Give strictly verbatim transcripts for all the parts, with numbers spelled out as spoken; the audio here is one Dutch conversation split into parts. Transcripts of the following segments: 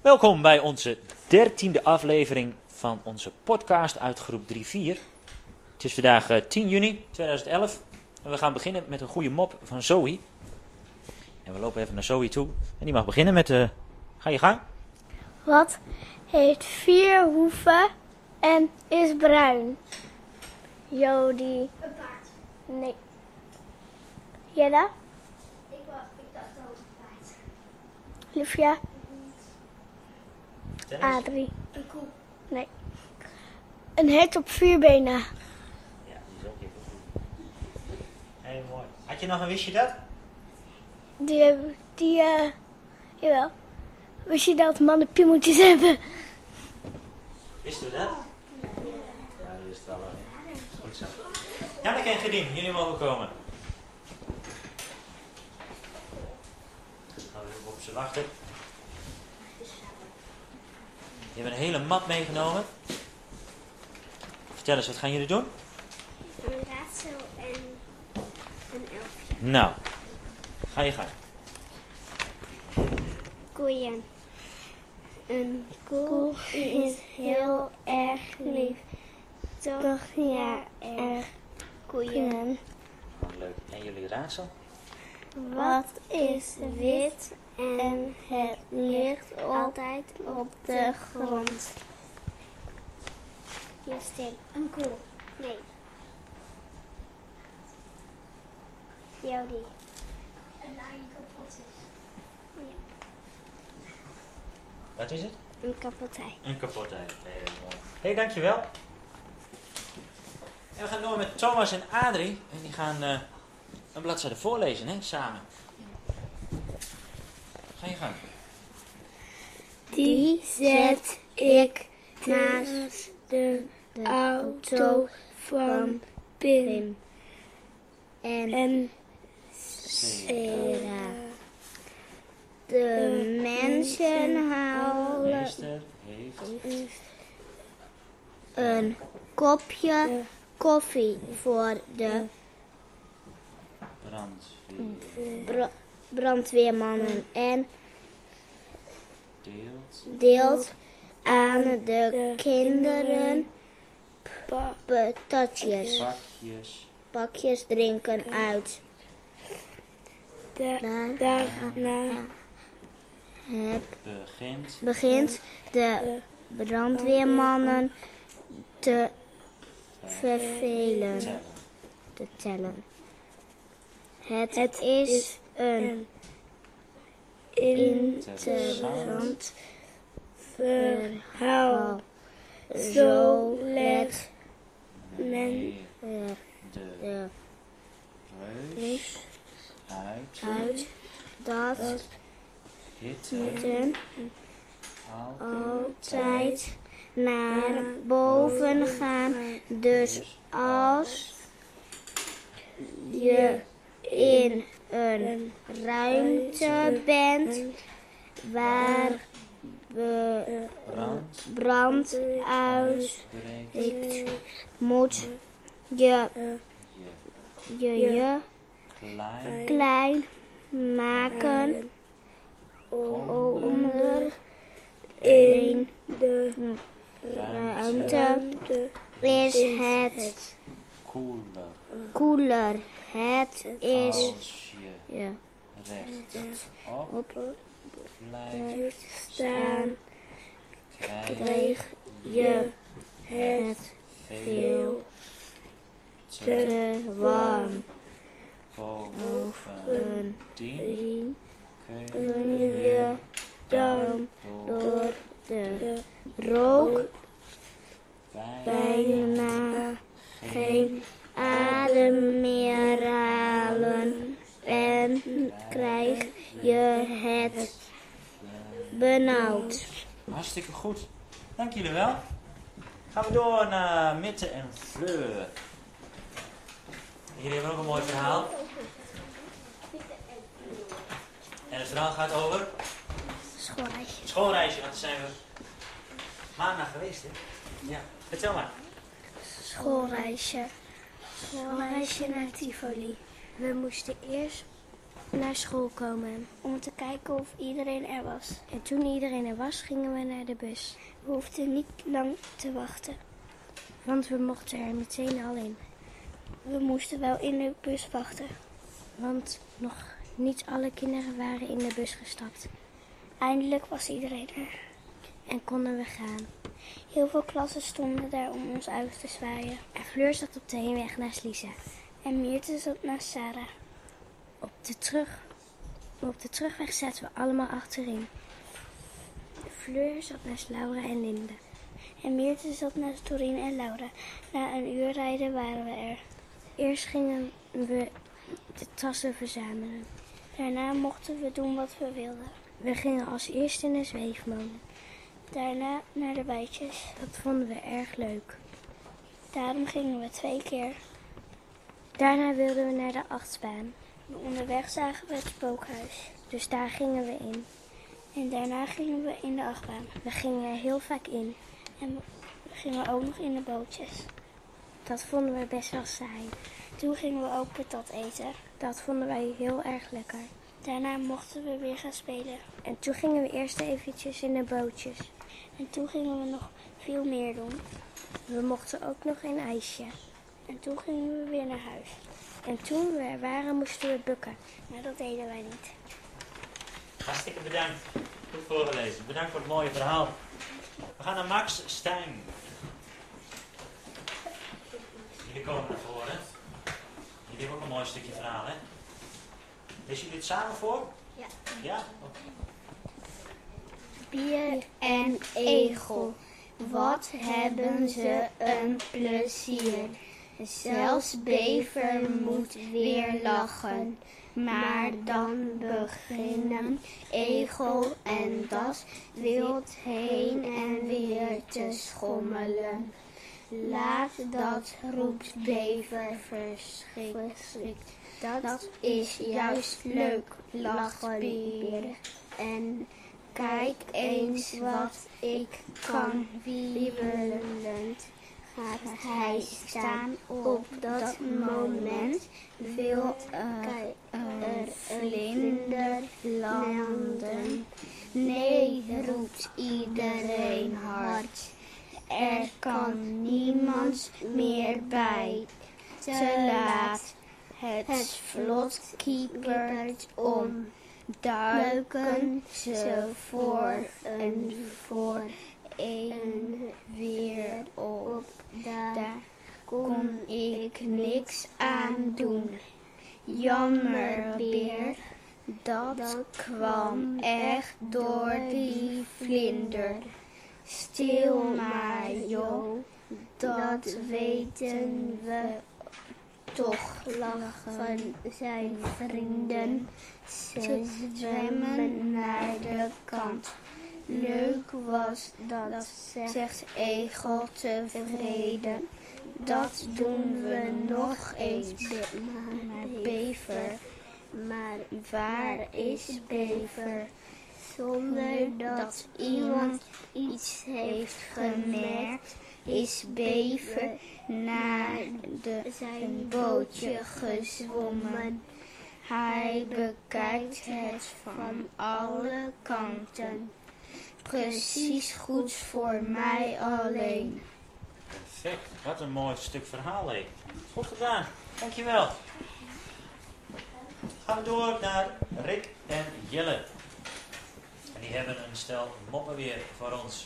Welkom bij onze dertiende aflevering van onze podcast uit groep drie vier. Het is vandaag uh, tien juni tweeduizend elf en we gaan beginnen met een goede mop van Zoe. En we lopen even naar Zoe toe en die mag beginnen met... Uh, ga je gang. Wat heeft vier hoeven en is bruin? Jody. Een paard. Nee. Jella? Ik, wou, ik dacht ook een paard. Livia? Dennis? Adrie? Een koe. Nee. Een hert op vier benen. Ja, die is ook even goed. Heel mooi. Had je nog een wist je dat? Die hebben, die, eh, jawel. Wist je dat mannen piemeltjes hebben? Wisten we dat? Ja, dat is het wel. Goed zo. Janneke en Gedien, jullie mogen komen. Gaan we even op ze wachten. Je hebt een hele mat meegenomen. Vertel eens, wat gaan jullie doen? Een raadsel en een elfje. Nou, ga je gang. Koeien. Een koe is heel erg lief. Toch? Ja, erg. Koeien. Oh, leuk. En jullie raadsel? Wat is wit en het ligt altijd op de grond? Justin. Een koe. Nee. Jody. Een lijn kapot is. Ja. Wat is het? Een kapotij. Een kapotheid. Heel mooi. Hé, hey, dankjewel. En we gaan door met Thomas en Adrie. En die gaan uh, een bladzijde voorlezen, hè, samen. Ga je gang. Die zet ik naast de auto van Pim en Sarah. De mensen halen Meester heeft een kopje koffie voor de brandweer. bra- brandweermannen en Deelt deelt aan de kinderen patatjes. pakjes. Pakjes drinken uit. Daarna het Begint begint de brandweermannen te vervelen, tellen. te tellen. Het is een interessant verhaal. Zo let men Weer de de reus uit uit dat hitte moeten al altijd naar boven gaan. Dus als je in een ruimte bent waar be- brand brand uitbreekt, breekt moet je je je, je klein klein maken onder in de ruimte is het koeler koeler. Het is als je ja, rechtop op blijft staan krijg krijg je het veel te te warm. bovendien Dien kun kun je je dan door door de rook bijna bijna geen adem meer halen en krijg je het benauwd. hartstikke goed. Dank jullie wel. Gaan we door naar Mitte en Fleur. Jullie hebben ook een mooi verhaal. En het verhaal gaat over Schoolreisje. schoolreisje, want daar zijn we maandag geweest, hè? Ja, vertel maar. Schoolreisje. Schoolreisje naar Tivoli. We moesten eerst naar school komen. Om te kijken of iedereen er was. En toen iedereen er was, gingen we naar de bus. We hoefden niet lang te wachten. Want we mochten er meteen al in. We moesten wel in de bus wachten. Want nog niet alle kinderen waren in de bus gestapt. Eindelijk was iedereen er. En konden we gaan. Heel veel klassen stonden daar om ons uit te zwaaien. En Fleur zat op de heenweg naast Lisa. En Meerte zat naast Sarah. Op de, terug, op de terugweg zaten we allemaal achterin. Fleur zat naast Laura en Linde. En Meerte zat naast Doreen en Laura. Na een uur rijden waren we er. Eerst gingen we de tassen verzamelen. Daarna mochten we doen wat we wilden. We gingen als eerste in de zweefmolen. Daarna naar de bijtjes. Dat vonden we erg leuk. Daarom gingen we twee keer. Daarna wilden we naar de achtbaan. Onderweg zagen we het spookhuis. Dus daar gingen we in. En daarna gingen we in de achtbaan. We gingen er heel vaak in. En we gingen ook nog in de bootjes. Dat vonden we best wel saai. Toen gingen we ook patat eten. Dat vonden wij heel erg lekker. Daarna mochten we weer gaan spelen. En toen gingen we eerst eventjes in de bootjes. En toen gingen we nog veel meer doen. We mochten ook nog een ijsje. En toen gingen we weer naar huis. En toen we er waren, moesten we bukken. Maar dat deden wij niet. Hartstikke bedankt. Goed voorgelezen. Bedankt voor het mooie verhaal. We gaan naar Max Stijn. Jullie komen naar voren. Jullie hebben ook een mooi stukje verhaal, hè? Lezen jullie het samen voor? Ja. Ja? Oké. Bier en egel, wat hebben ze een plezier. Zelfs bever moet weer lachen. Maar dan beginnen egel en das wild heen en weer te schommelen. Laat dat, roept bever verschrikt. Dat is juist leuk, lacht beer. En kijk eens wat ik kan. Wiebelend gaat hij staan op dat moment. Wil er een vlinder landen? Nee, roept iedereen hard. Er kan niemand meer bij. Te laat. Het vlot kiepert om. Duiken ze voor en voor een weer op. Daar kon ik niks aan doen. Jammer beer, dat kwam echt door die vlinder. Stil maar joh, dat weten we toch, lachen zijn vrienden. Ze zwemmen naar de kant. Leuk was dat, zegt egel tevreden. Dat doen we nog eens, maar bever. Maar waar is bever? Zonder dat iemand iets heeft gemerkt, is bever naar de, zijn bootje gezwommen. Hij bekijkt het van alle kanten. Precies goed voor mij alleen. Perfect. Wat een mooi stuk verhaal, hé. Goed gedaan. Dankjewel. Gaan we door naar Rick en Jelle. En die hebben een stel moppen weer voor ons.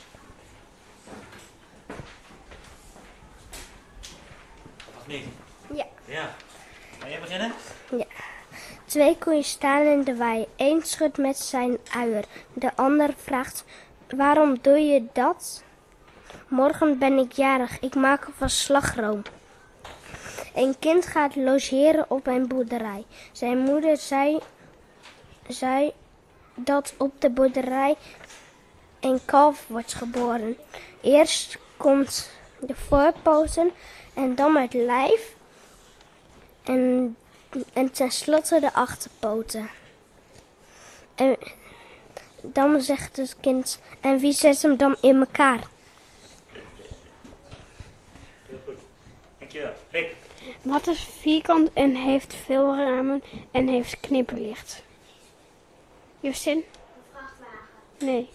Of niet? Ja. Ja. Ga jij beginnen? Ja. Twee koeien staan in de wei. Eén schudt met zijn uier. De ander vraagt, waarom doe je dat? Morgen ben ik jarig. Ik maak van slagroom. Een kind gaat logeren op een boerderij. Zijn moeder zei, zei dat op de boerderij een kalf wordt geboren. Eerst komt de voorpoten en dan het lijf. En En tenslotte de achterpoten. En dan zegt het kind, en wie zet hem dan in elkaar? Heel goed. Dankjewel. Rick. Wat is vierkant en heeft veel ramen en heeft knipperlicht? Justin? Een vrachtwagen. Nee.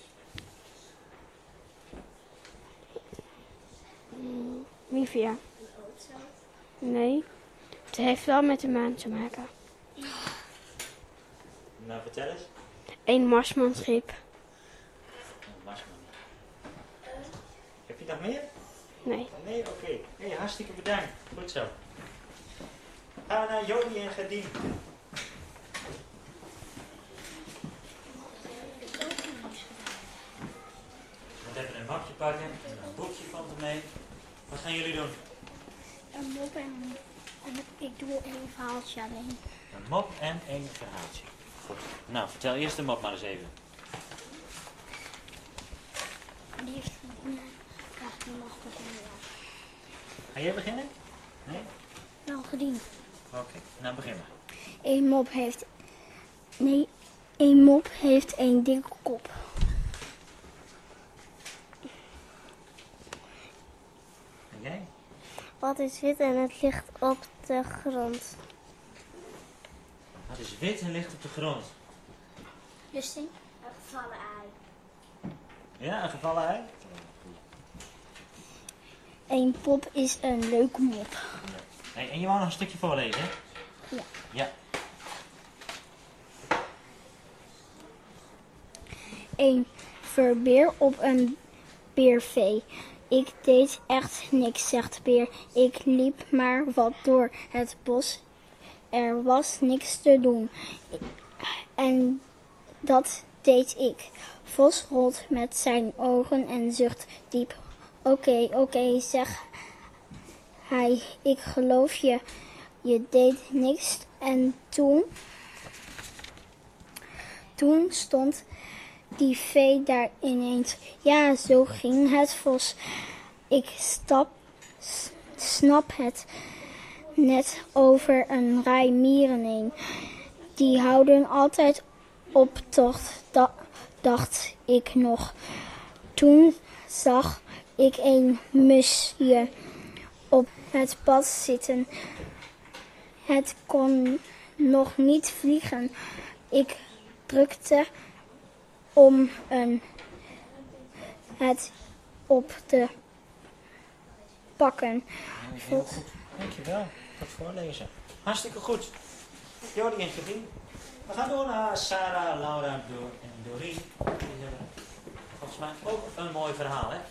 Mm, Livia? Een auto. Nee. Het heeft wel met de maan te maken. Nou, vertel eens. Een marsmanschip. Een marsman. Heb je nog meer? Nee. Nee, oké. Okay. Hey, hartstikke bedankt. Goed zo. Gaan we naar Jody en Gerdien. We even een mapje pakken en een boekje van ermee. Wat gaan jullie doen? Een mop en, en ik doe één verhaaltje alleen. Een mop en één verhaaltje. Goed. Nou, vertel eerst de mop maar eens even. Die heeft begonnen. Ja, die mag beginnen. Ga jij beginnen? Nee? Wel gediend. Oké, okay. Nou begin maar. Eén mop heeft... Nee, één mop heeft één dikke kop. En jij? Wat is wit en het ligt op de grond? Wat is wit en ligt op de grond? Justin? Een gevallen ei. Ja, een gevallen ei? Eén pop is een leuke mop. Ja. Hey, en je wou nog een stukje voorlezen, hè? Ja. Ja. Een verbeer op een beervee. Ik deed echt niks, zegt Beer. Ik liep maar wat door het bos. Er was niks te doen. En dat deed ik. Vos rolt met zijn ogen en zucht diep. Oké, oké, okay, zeg hij. Ik geloof je. Je deed niks. En toen... Toen stond die vee daar ineens. Ja, zo ging het vos. Ik stap, s- snap het net over een rij mieren heen. Die houden altijd op tocht, da- dacht ik nog. Toen zag ik een musje op het pad zitten. Het kon nog niet vliegen. Ik drukte om een, het op te pakken. Heel goed. Dankjewel. Goed voorlezen. Hartstikke goed. Jody en Gerdien. We gaan door naar Sarah, Laura, Door en Doreen. Die hebben volgens mij ook een mooi verhaal, hè?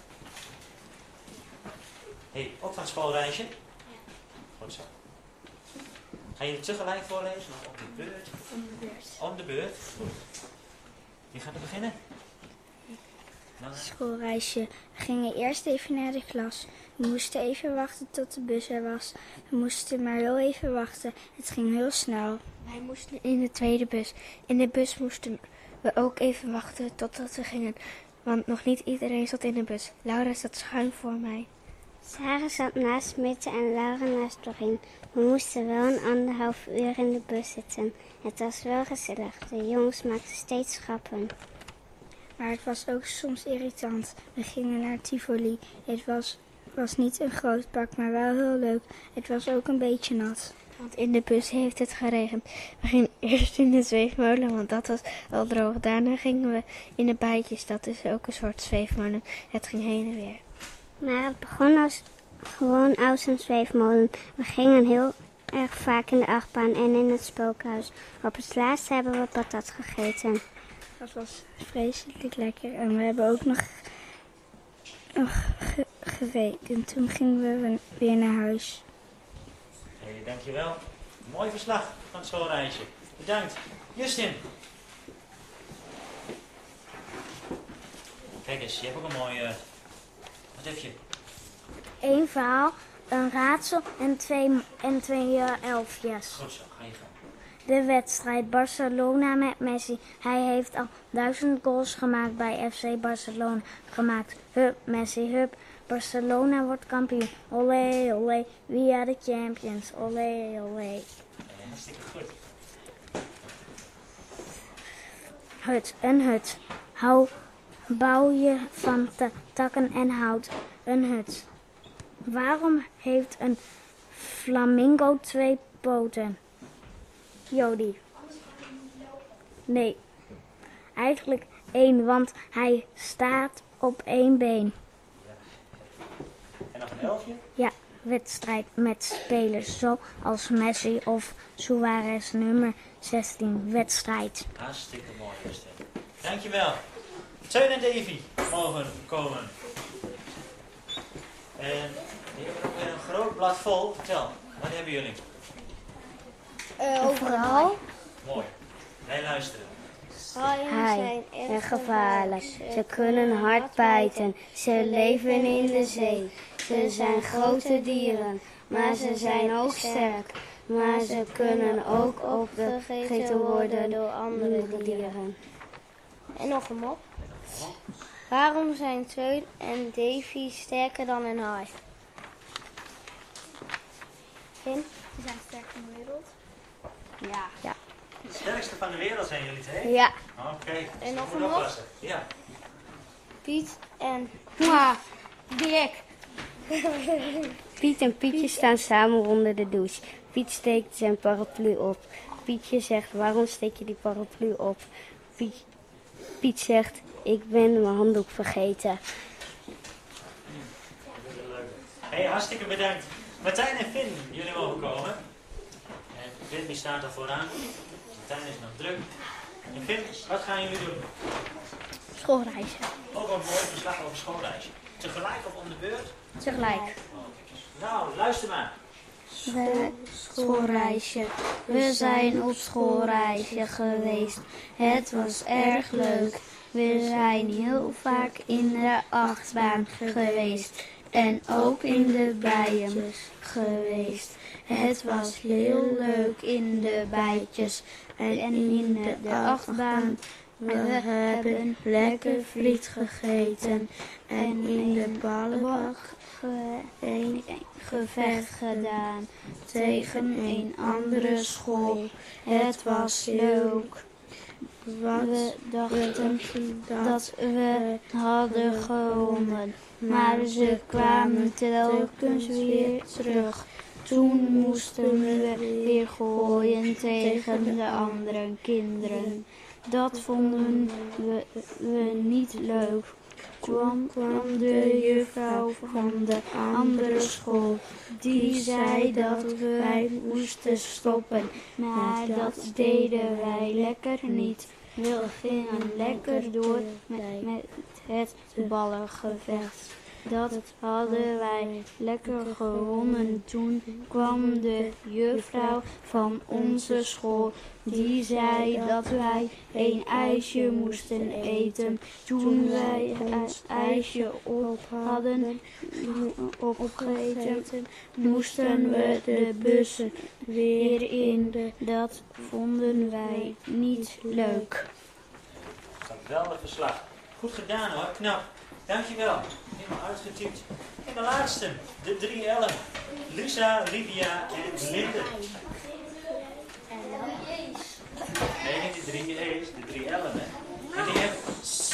Hey, ook van het schoolreisje? Ja. Goed zo. Ga je het tegelijk voorlezen of op de beurt? Om de beurt. Om de beurt. Goed. Wie gaat er beginnen? Nou, Schoolreisje. We gingen eerst even naar de klas. We moesten even wachten tot de bus er was. We moesten maar heel even wachten. Het ging heel snel. Wij moesten in de tweede bus. In de bus moesten we ook even wachten totdat we gingen. Want nog niet iedereen zat in de bus. Laura zat schuin voor mij. Sarah zat naast Mitte en Laura naast Doreen. We moesten wel een anderhalf uur in de bus zitten. Het was wel gezellig. De jongens maakten steeds grappen. Maar het was ook soms irritant. We gingen naar Tivoli. Het was, was niet een groot park, maar wel heel leuk. Het was ook een beetje nat. Want in de bus heeft het geregend. We gingen eerst in de zweefmolen, want dat was al droog. Daarna gingen we in de bijtjes. Dat is ook een soort zweefmolen. Het ging heen en weer. Maar het begon als, gewoon als een zweefmolen. We gingen heel erg vaak in de achtbaan en in het spookhuis. Op het laatst hebben we patat gegeten. Dat was vreselijk lekker. En we hebben ook nog, nog ge- gereden. Toen gingen we weer naar huis. hey, dankjewel. Mooi verslag van het schoolreisje. Bedankt. Justin. Kijk eens, je hebt ook een mooie... Wat heb je? Eén verhaal, een raadsel en twee, en twee uh, elfjes. Goed zo, ga je gang. De wedstrijd Barcelona met Messi. Hij heeft al duizend goals gemaakt bij F C Barcelona gemaakt. Hup, Messi, hup. Barcelona wordt kampioen. Olé, olé. We are the champions. Olé, olé. Ja, hartstikke goed. Hut, een hut. Hou, bouw je van ta- takken en hout. Een hut. Waarom heeft een flamingo twee poten? Jody. Nee, eigenlijk één, want hij staat op één been. En nog een elfje? Ja, wedstrijd met spelers zoals Messi of Suarez nummer zestien. Wedstrijd. Hartstikke mooi, Esther. Dankjewel. Teun en Davy mogen komen. En die hebben ook weer een groot blad vol. Vertel, wat hebben jullie? Uh, overal. Mooi. Wij luisteren. Haaien en gevaarlijk. Ze kunnen hard bijten. Ze leven in de zee. Ze zijn grote dieren, maar ze zijn ook sterk. Maar ze kunnen ook opgegeten worden door andere dieren. En nog een mop. Waarom zijn Teun en Davy sterker dan een haai? Finn? Ze zijn sterker in de wereld. Ja. Ja. De sterkste van de wereld zijn jullie twee? Ja. Oké. Okay. En nog een een mop? Ja. Piet en... Mwah, Dirk. Piet en Pietje staan samen onder de douche. Piet steekt zijn paraplu op. Pietje zegt, waarom steek je die paraplu op? Piet, Piet zegt, ik ben mijn handdoek vergeten. Hey, hartstikke bedankt. Martijn en Finn, jullie mogen komen. En Finn die staat al vooraan. Martijn is nog druk. En Finn, wat gaan jullie doen? Schoolreizen. Ook een mooi verslag over schoolreisje. Tegelijk of om de beurt? Tegelijk. Nou, luister maar. We, schoolreisje. We zijn op schoolreisje geweest. Het was erg leuk. We zijn heel vaak in de achtbaan geweest. En ook in de bijen geweest. Het was heel leuk in de bijtjes. En in de, de achtbaan. We hebben lekker friet gegeten. En in de ballenbak een gevecht gedaan tegen een andere school. Het was leuk. We dachten dat we hadden gewonnen, maar ze kwamen telkens weer terug. Toen moesten we weer gooien tegen de andere kinderen. Dat vonden we, we niet leuk. Kwam, kwam de juffrouw van de andere school. Die zei dat wij moesten stoppen. Maar dat deden wij lekker niet. We gingen lekker door met, met het ballengevecht. Dat hadden wij lekker gewonnen. Toen kwam de juffrouw van onze school. Die zei dat wij een ijsje moesten eten. Toen wij het ijsje op hadden opgegeten, moesten we de bussen weer in. Dat vonden wij niet leuk. Geweldig verslag. Goed gedaan hoor, knap. Dankjewel. Helemaal uitgetypt. En de laatste, de drie L'en. Lisa, Lydia en Linde. Nee, niet de drie E's, de drie L'en hè. En die hebben...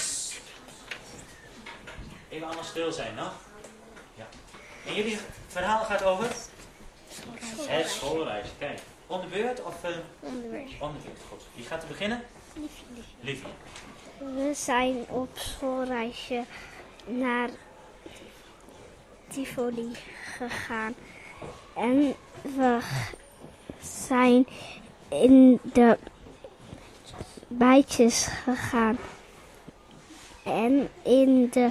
Even allemaal stil zijn nog. Ja. En jullie verhaal gaat over? Het schoolreis. Kijk, om de beurt of... Uh... Om de beurt. Om de beurt, goed. Wie gaat er beginnen? Livia. We zijn op schoolreisje naar Tivoli gegaan. En we zijn in de bijtjes gegaan. En in de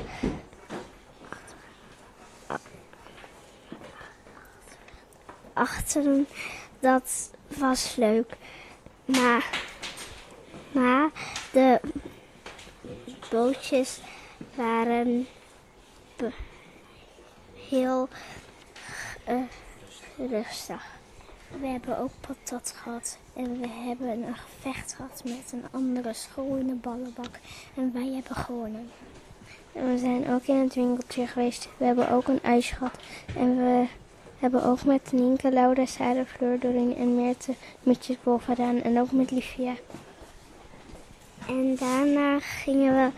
achteren, dat was leuk. Maar, maar de bootjes waren be- heel uh, rustig. We hebben ook patat gehad en we hebben een gevecht gehad met een andere school in de ballenbak. En wij hebben gewonnen. En we zijn ook in het winkeltje geweest. We hebben ook een ijs gehad. En we hebben ook met Nienke, Laura, Sarah, Fleur, Doreen en Meerte muntjesbol gedaan. En ook met Livia. En daarna gingen we,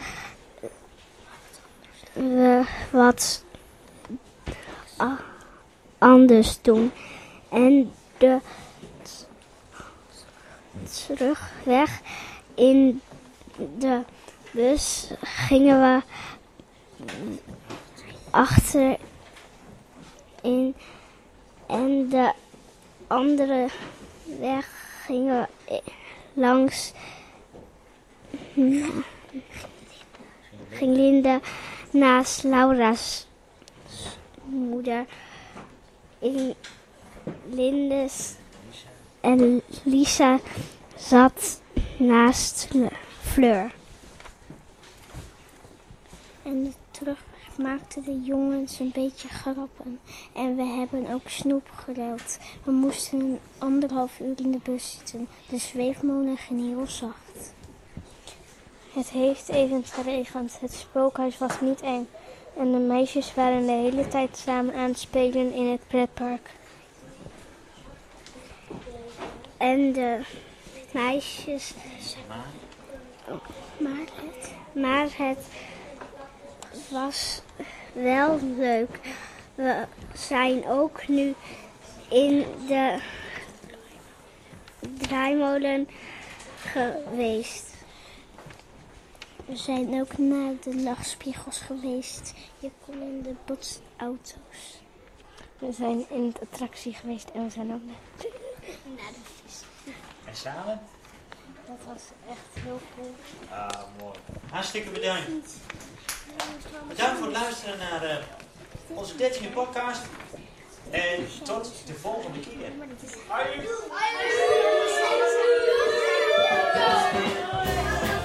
we wat a- anders doen. En de terugweg in de bus gingen we achterin en de andere weg gingen we langs. Ging Linda naast Laura's moeder. In Lindes en Lisa zat naast Fleur. En de terugweg maakten de jongens een beetje grappen. En we hebben ook snoep geruild. We moesten een anderhalf uur in de bus zitten. De zweefmolen ging heel zacht. Het heeft even geregend. Het spookhuis was niet eng. En de meisjes waren de hele tijd samen aan het spelen in het pretpark. En de meisjes... Maar het, maar het was wel leuk. We zijn ook nu in de draaimolen geweest. We zijn ook naar de lachspiegels geweest. Je kon in de botsauto's. We zijn in de attractie geweest en we zijn ook naar, naar de vis. En samen? Dat was echt heel cool. Ah, mooi. Hartstikke bedankt. Bedankt voor het luisteren naar uh, onze dertiende podcast. En tot de volgende keer. Hoi.